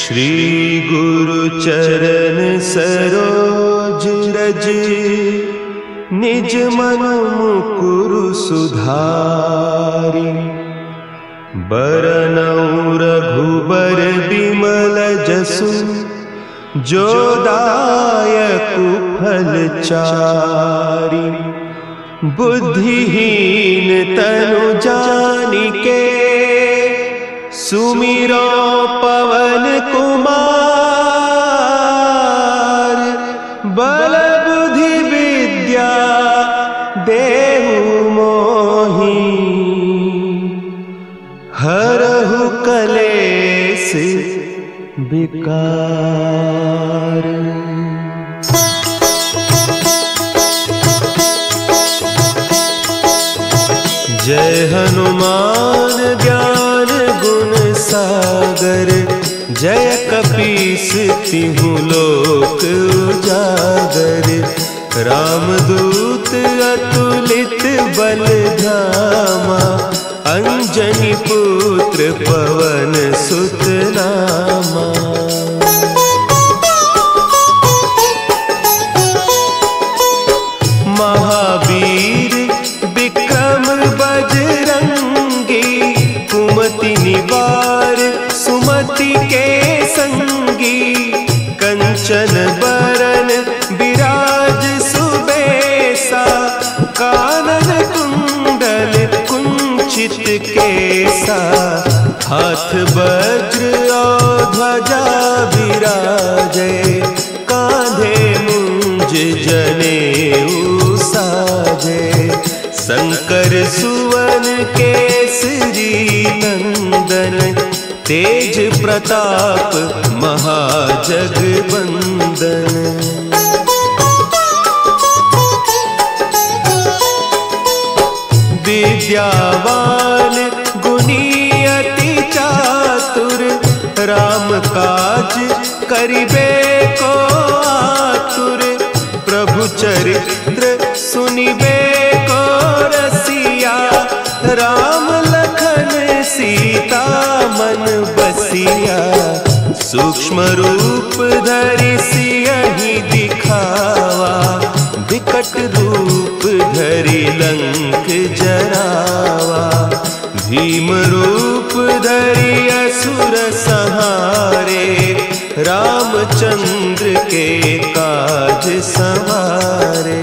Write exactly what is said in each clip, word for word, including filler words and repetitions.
श्री गुरु चरण सरोज रज, निज मन मुकुरु सुधारि। बरनउँ रघुबर बिमल जसु, जो दायकु फल चारि। बुद्धिहीन तनु जानिके, सुमिरो पवन कुमार। बल बुद्धि विद्या देहु मोहि, हरहु कलेस विकार। जय हनुमान ज्ञान गुण सागर, जय कपीस तिहु लोक उजागर। रामदूत अतुलित बल धामा, अंजनी पुत्र पवन सुत नामा। महावीर विक्रम बजरंगी, कुमति निवार सुमति के संगी। कंचन बरन विराज सुबेसा, कानन कुंडल कुंचित केसा। हाथ वज्र और ध्वजा विराजे, कांधे मुंज जनेऊ साजे। शंकर सुवन केसरी नंदन, तेज प्रताप महाजगबंदन। विद्यावान गुणी अति चातुर, राम काज करिबे को आतुर। प्रभु चरित्र सुनिबे को रसिया, राम लखन सीता मन बसिया। सूक्ष्म रूप धरि सियहि दिखावा, विकट रूप धरि लंक जरावा। भीम रूप धरि असुर संहारे, रामचंद्र के काज संवारे।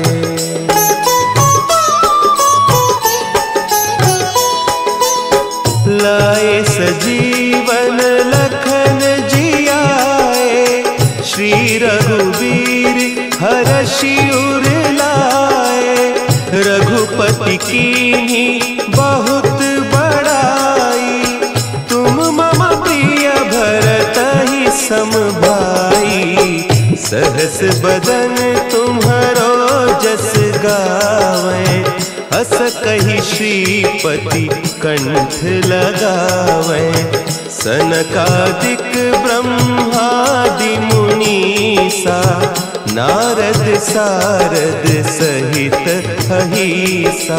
लाए सजीवन लखन जियाए, श्री रघुवीर हरषि उर लाए। रघुपति कीन्ही बहुत बड़ाई, तुम मम प्रिय भरतहि सम भाई। सहस बदन तुम्हरो जस गावें, हस कहि श्रीपति कंठ लगावें। सनकादिक ब्रह्मादि मुनीसा, नारद सारद सहित अहीसा।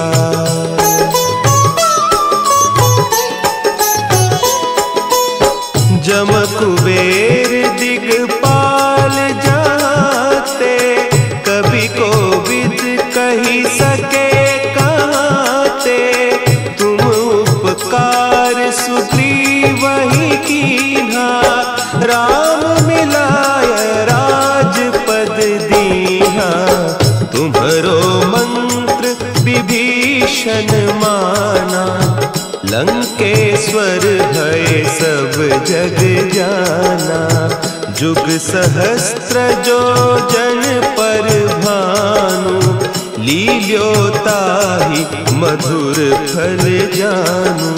जम कुबेर दिगपाल जाते, कवि कोविद कहि सके कहते। तुम उपकार सुग्रीवहि कीन्हा, राम मिलाय राजपद दीन्हा। तुम्हरो मंत्र विभीषण माना, लंकेश्वर भय सब जग जाना। जुग सहस्त्र जो जन पर भानु, लील्योताहि मधुर फल जानू।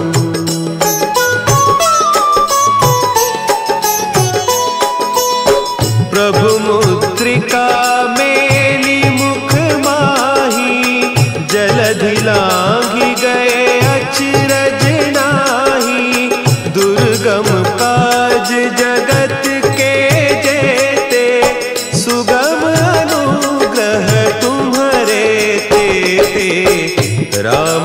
प्रभु मुद्रिका मेली मुख माही, जलधि लांघि गए अचरज नाही। दुर्गम काज जगत के जेते, सुगम अनुग्रह तुम्हरे तेते। राम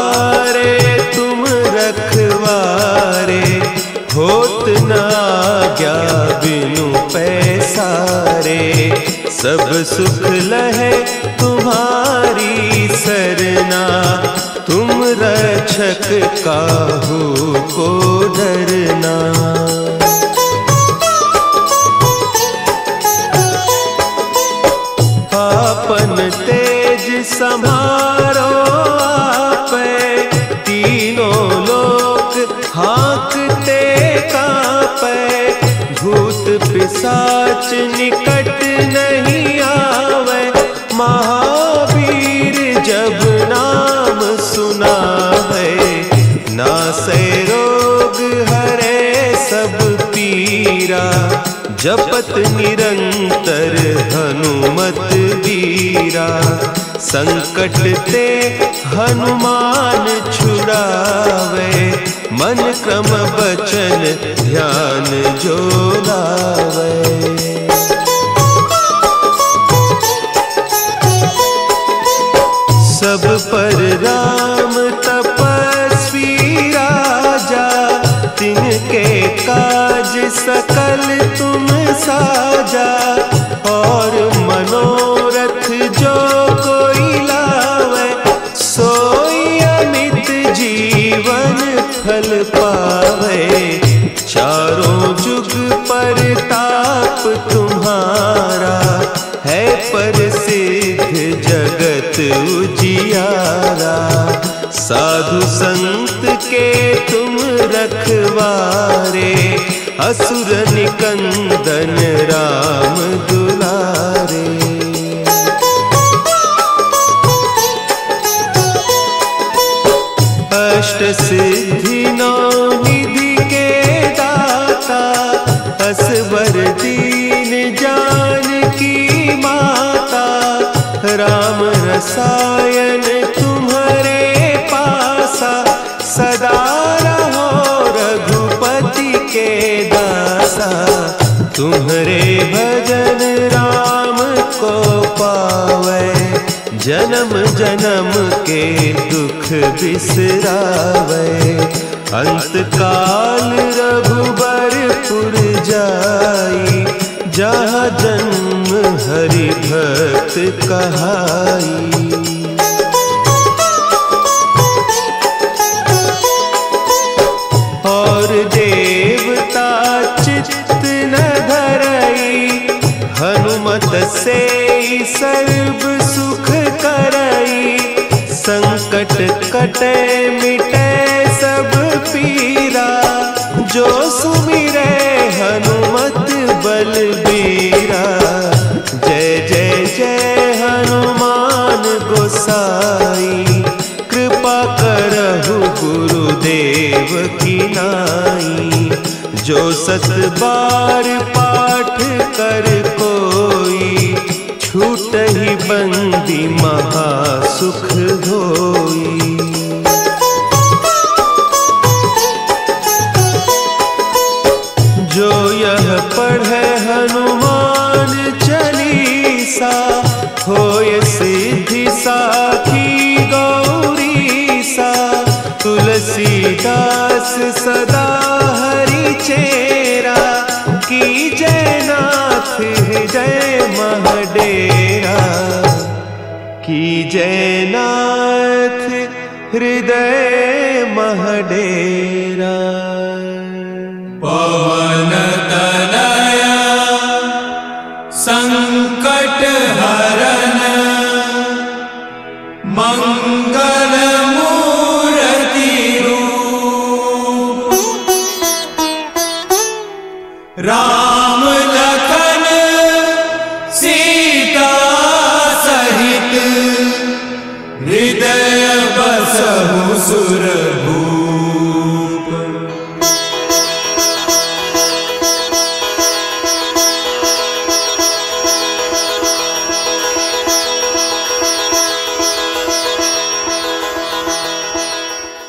दुआरे तुम रखवारे, होत न आज्ञा बिनु पैसारे, सब सुख लहे तुम्हारी सरना, तुम रक्षक काहू को डरना। आपन तेज सम्हारो आपे, तीनों लोक हाँकते कांपे, भूत पिशाच निकट नहीं आवे, महावीर जब नाम सुनावे, नासै रोग हरे सब पीरा, जपत निरंतर हनुमत वीरा, संकट ते हनुमान छुड़ावे, मन क्रम बचन ध्यान जो लावे। सब पर राम तपस्वी राजा, तिनके काज सकल तुम साजा, और मनोरथ जो कोई लावे, सोई अमित जीवन फल पावे, चारों जुग परताप तुम्हारा, है प्रसिद्ध जगत उजियारा, साधु संत के तुम रखवारे, असुर निकंदन राम दुलारे। अष्ट सिद्धि नौ निधि के दाता, असवर दीन जानकी माता, राम रसायन तुम्हारे पासा, सदा रहो रघुपति के दासा, तुम्हारे भजन राम को पावे, जन्म जन्म के दुख बिसरावे, अंत काल रघुबरपुर जाई, जहाँ जन्म हरि भक्त कहाई। और देवता चित्त न धरई, हनुमत से सर्व सुख करई, संकट कटे मिटे सब पीरा, जो सुमिरे हनुमत बलबीरा। जय जय जय हनुमान गोसाई, कृपा करहु गुरुदेव की नाई, जो सत बार पाठ कर कोई, छूटहि बंदी महासुख होई। जो यह पढ़े हनुमान चालीसा, होय सिद्धि साखी गौरीसा, तुलसीदास सदा हरि चेरा, की जय नाथ हृदय महडेरा, की जय नाथ हृदय महडेरा। पवन तनया संकट हरन, मंगल मूर्ति रूप, राम लखन सीता सहित, हृदय बसहु सुर